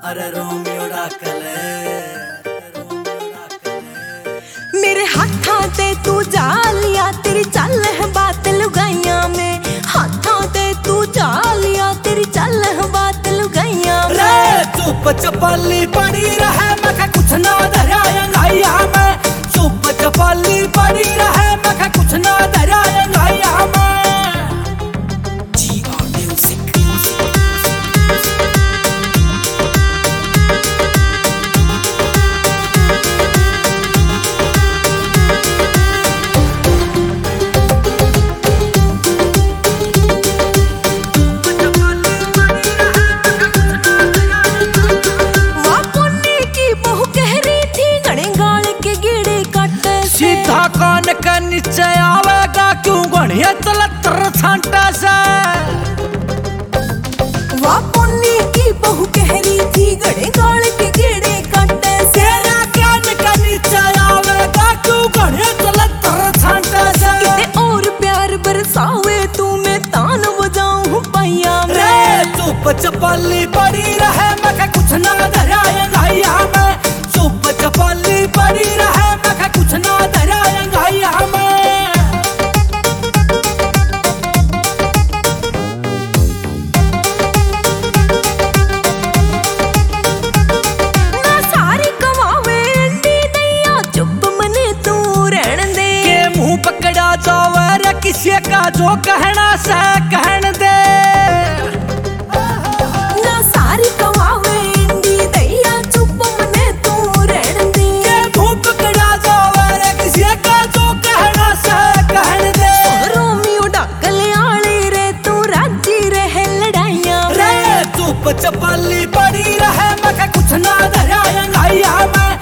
अरे रोमियो डाकले मेरे हाथों ते तू जा लिया, तेरी चल है बात लुगाइया में। हाथों ते तू जा लिया, तेरी चल है बात लुगाइया में। रे चुप चपाली पड़ी रहे, मैं कुछ ना धराया में। चुप चपाली पड़ी रहे, मैं कुछ ना धराया में। कान के नीचे आवेगा क्यों गणिया तलतर छांटा से। वाह पुन्नी की बहू कह रही थी गड़े गाल के गेड़े काटे से। तेरा कान के नीचे आवेगा क्यों गणिया तलतर छांटा से। किते और प्यार बरसावे तू, मैं तान बजाऊं पैया में। रे चुप चपाली पड़ी रहे, मैं कुछ ना धराया में। चुप चपाली पड़ी रहे, मैं कुछ ना धराया में। पकड़ा जावर किसी का जो कहना से कहन दे। ना सारी कमावे इंडी दैया चुप मने तू रहन दे। के मुंह पकड़ा जावर किसी का जो कहना से कहन दे। रोमियो डाकले आले रे तू राजी रहे लड़ाइया में। रे चुप चपाली पड़ी रहे, मैं कुछ ना धराया में।